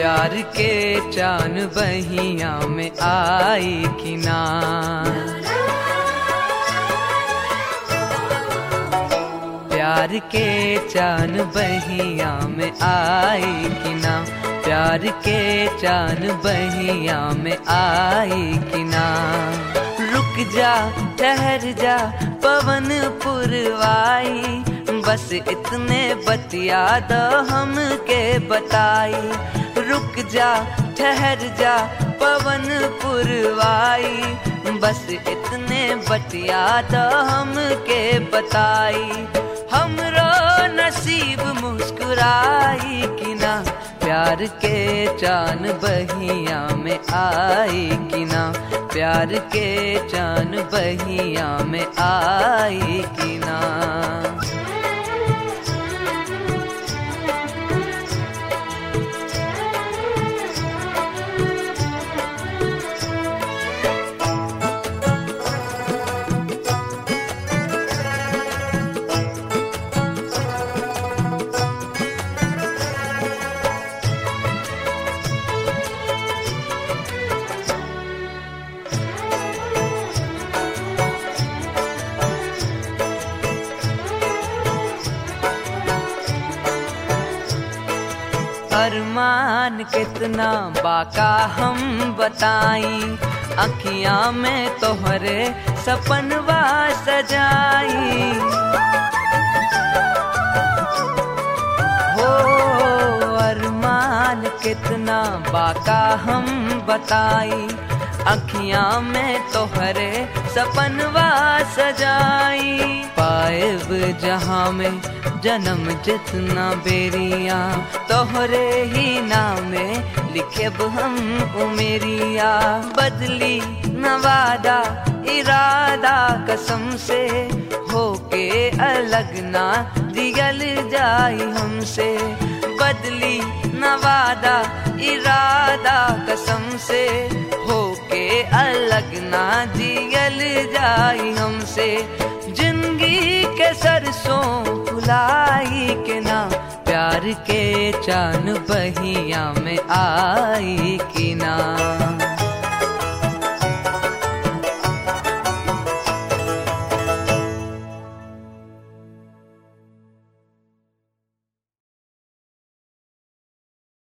प्यार के चान बहिया में आई कि ना। प्यार के चान बहिया में आई कि ना। प्यार के चान बहिया में आई कि ना। रुक जा ठहर जा पवन पुरवाई, बस इतने बतिया दो हमके बताई। रुक जा ठहर जा पवन पुरवाई, बस इतने बतिया दो हमके बताई। हमरो नसीब मुस्कुराई कि ना। प्यार के चान बहिया में आई कि ना। प्यार के चान बहिया में आई कि ना। अरमान कितना बाका हम बताई, अखियां में तोहरे सपनवा सजाई। हो अरमान कितना बाका हम बताई, अखियां में तोहरे सपनवा सजाई। पाएब जहां में जन्म जितना बेरिया, तोहरे ही नामे लिखेब हम उमेरिया। बदली नवादा इरादा कसम से, होके अलग ना दियल जाई हमसे। बदली नवादा इरादा कसम से, होके अलग ना दियल जाई हमसे। जिंदगी के सरसों फुलाई के ना। प्यार के चान बहिया में आई कि ना।